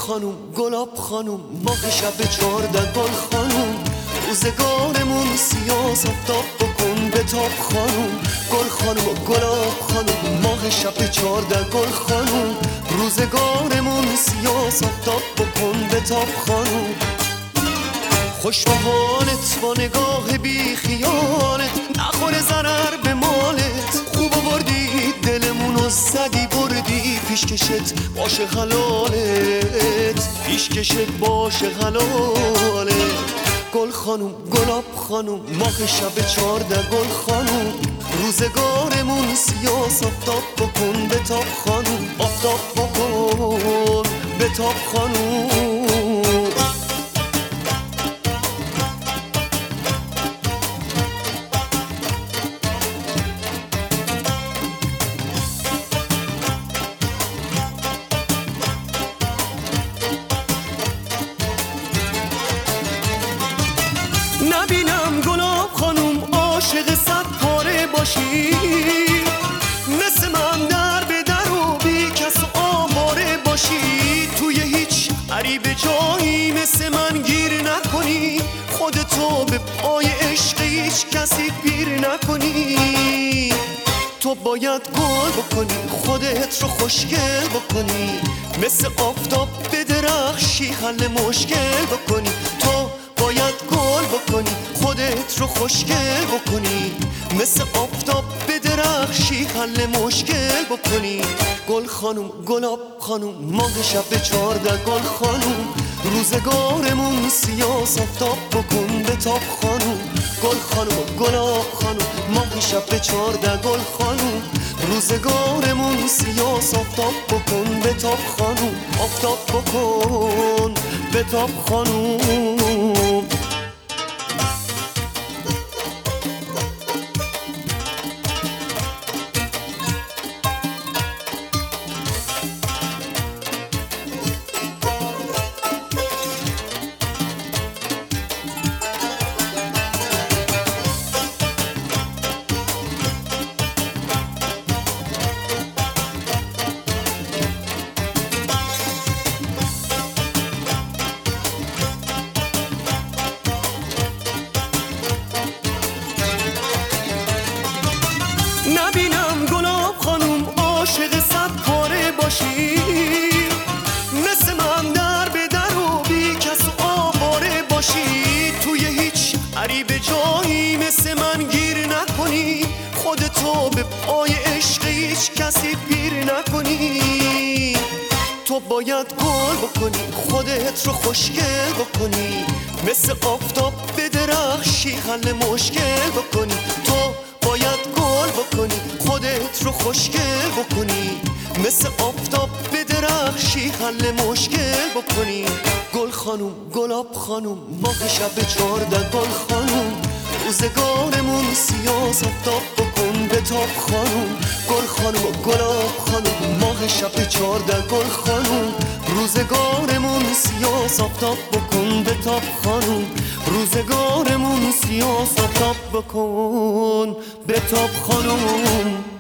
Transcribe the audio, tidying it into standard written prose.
خانوم گلاب خانوم ماه شب 14 گل خانوم روزگارمون سیاس افتاب بکن به تاب خانوم گل خانوم و گلاب خانوم ماه شب 14 گل خانوم روزگارمون سیاس افتاب بکن به تاب خانوم خوش به حالت با نگاه بی خیالت نخوره ضرر به مالت خوب بردی دلمونو زدی بردی پیشکشت باشه حلالت پیشکشت باشه حلالت گل خانوم گلاب خانوم ماه شب 14 گل خانوم روزگارمون سیاس افتاب بکن به تاب خانوم آفتاب بکن به تاب خانوم نبینم گلاب خانوم عاشق صد پاره باشی مثل من در به در و بی کس و آواره باشی توی هیچ عریب جایی مثل من گیر نکنی خودتو به پای عشق هیچ کسی پیر نکنی تو باید گل بکنی خودت رو خوشگل بکنی مثل آفتاب به درخشی حل مشکل بکنی تو باید گل بکنی خودت رو خوشگل بکنی مثل آفتاب به درخشی حل مشکل بکنی گل خانوم گلاب خانوم ماه شب 14 گل خانوم روزگارمون سیاس آفتاب بکن به تاب خانوم گل خانوم گلاب خانوم ماه شب 14 گل خانوم روزگارمون سیاس آفتاب بکن به تاب خانوم آفتاب بکن به تاب خانوم نبینم گلاب خانوم عاشق صد پاره باشی مثل من در به در و بی کس و آواره باشی توی هیچ عریب جایی مثل من گیر نکنی خودتو به پای عشق هیچ کسی پیر نکنی تو باید گل بکنی خودت رو خوشگل بکنی مثل آفتاب به درخشی حل مشکل بکنی تو باید گل بکنی خودت رو خوشگل بکنی مثل آفتاب به درخشی حل مشکل بکنی گل خانوم گلاب خانوم ماه شب 14 گل خانوم روزگارمون سیاس آفتاب بکن به تاب خانوم گل خانوم و گلاب خانوم ماه شب 14 گل خانوم روزگارمون سیاس آفتاب بکن به تاب خانوم روزگارمون سیاس آفتاب بکن به تاب خانوم